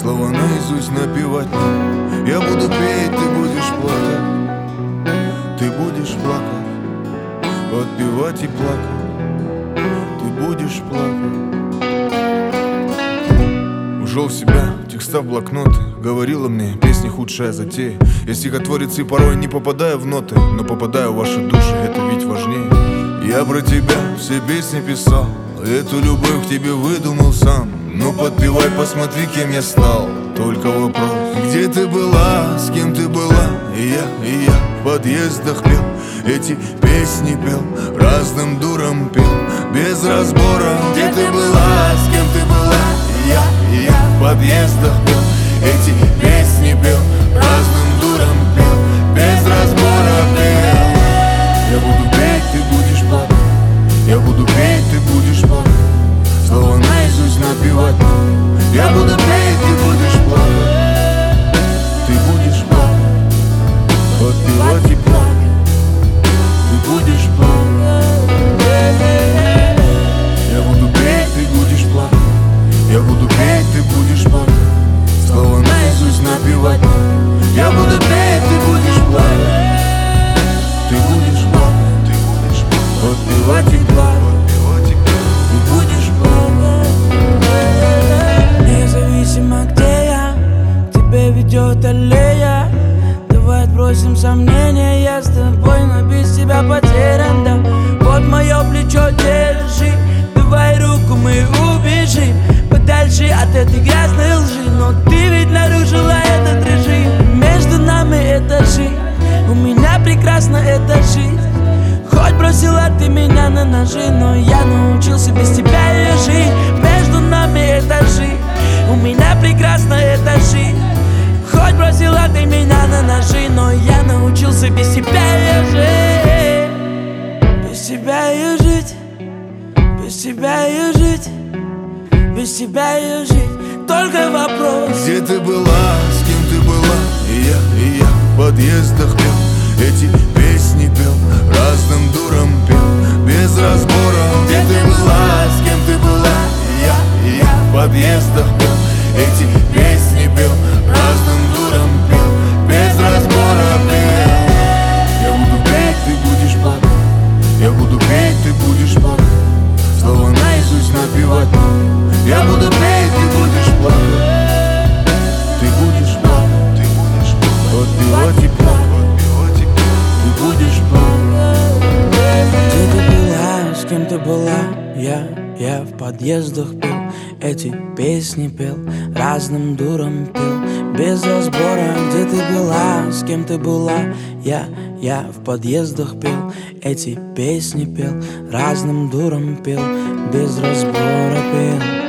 слова наизусть напевать. Я буду петь, ты будешь плакать. Ты будешь плакать, подпевать и плакать. Ты будешь плакать. Ушел в себя, текста в блокноты. Говорила мне, песни худшая затея. Я стихотворец и порой не попадаю в ноты, но попадаю в ваши души, это ведь важнее. Я про тебя все песни писал, эту любовь к тебе выдумал сам. Ну подпевай, посмотри, кем я стал. Только вопрос, где ты была, с кем ты была? И я в подъездах пел, эти песни пел, разным дурам пел, без разбора. Где ты была, с кем ты была? И я в подъездах пел, эти песни пел, разным дурам пел, без разбора пел. Я буду петь, ты будешь плакать. Я буду петь, ты будешь плакать. Слова наизусть напевать. Я буду петь, ты будешь плакать. Ты будешь плакать, подпевать и плакать. Ты будешь плакать. Я буду петь, ты будешь плакать. Я буду петь, ты будешь плакать. Слова наизусть напевать. Я буду петь, ты будешь плакать. Ты будешь плакать, ты будешь плакать, подпевать и плакать. Ты будешь плакать. Независимо где я, к тебе ведет аллея. Давай отбросим сомнения, я с тобой, но без тебя потерян, да. Вот мое плечо держи, давай руку мы убежим подальше от этой грязной лжи. Но ты ведь нарушила этот режим. Между нами этажи, у меня прекрасна эта жизнь. Хоть бросила ты меня на ножи, но я научился без тебя ее жить. Между нами этажи, у меня прекрасна эта жизнь. Хоть бросила ты меня на ножи, но я научился без тебя ее жить. Без тебя ее жить, без тебя ее жить, без тебя ее жить. Только вопрос, где ты была, с кем ты была? И я в подъездах пел, эти песни пел, разным дурам пел, без разбора. Где ты была, с кем ты была? И я в подъездах пел, эти песни пел, разным дурам пел, без разбора пел. Я буду петь, ты будешь плакать. Я буду петь, ты будешь плакать. Слова наизусть напевать. Я буду петь, ты будешь плакать. Ты будешь плакать, ты будешь плакать, подпевать и плакать. Ты будешь плакать. где ты была, с кем ты была? Я в подъездах пел, эти песни пел, разным дурам пел, без разбора. Где ты была, с кем ты была? Я в подъездах пел, эти песни пел, разным дурам пел, без разбора пел.